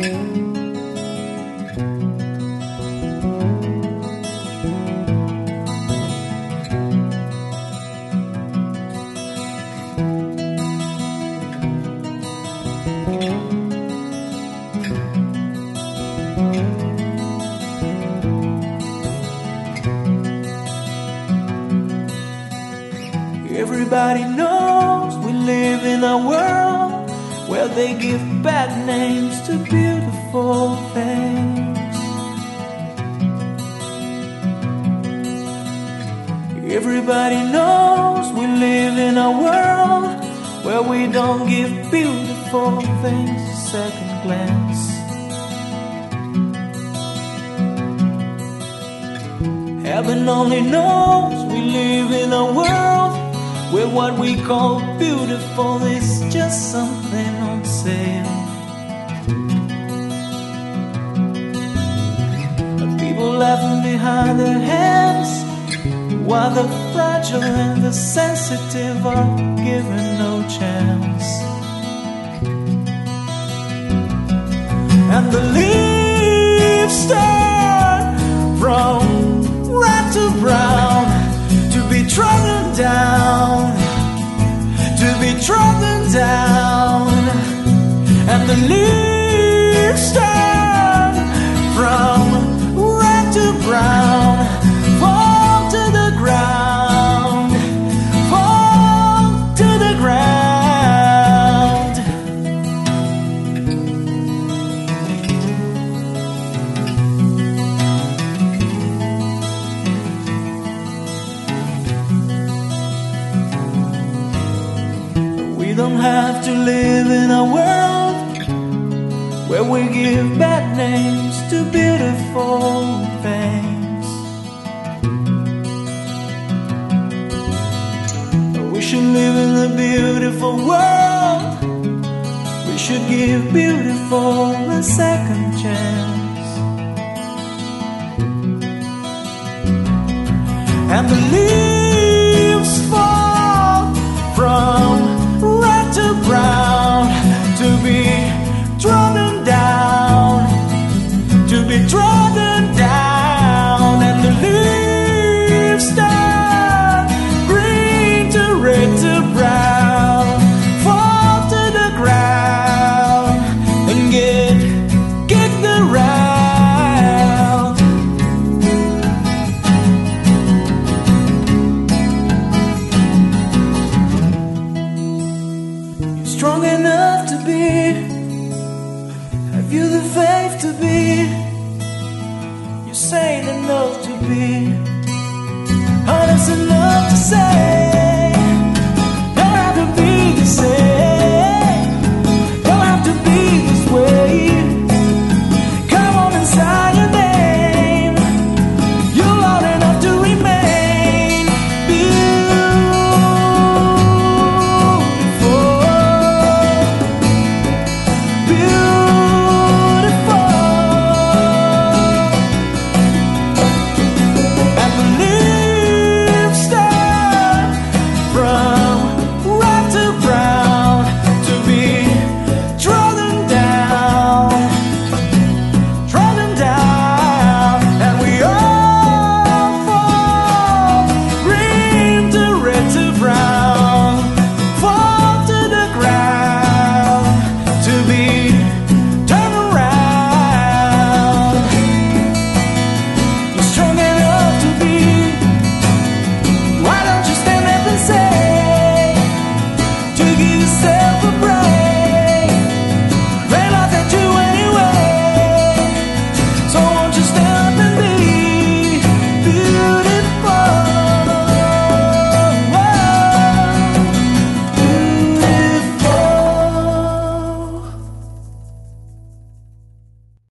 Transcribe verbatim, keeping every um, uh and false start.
Everybody knows we live in a world where they give bad names to beautiful things. Everybody knows we live in a world where we don't give beautiful things a second glance. Heaven only knows we live in a world where what we call beautiful is just something on sale. People laughing behind their hands, while the fragile and the sensitive are given no chance. And the leaves start from red to brown, to be trodden down, to be trodden down. And the leaves turn from red to brown, fall to the ground, fall to the ground. We don't have to live in a world where we give bad names to beautiful things. We should live in a beautiful world. We should give beautiful a second chance. And the leaves fall from red to brown, to be trodden down, to be trodden down. And the leaves turn green to red to brown, fall to the ground and get kicked around. You're strong enough to be, have you the faith to be, you're sane enough to be, honest enough to say, don't have to be the same.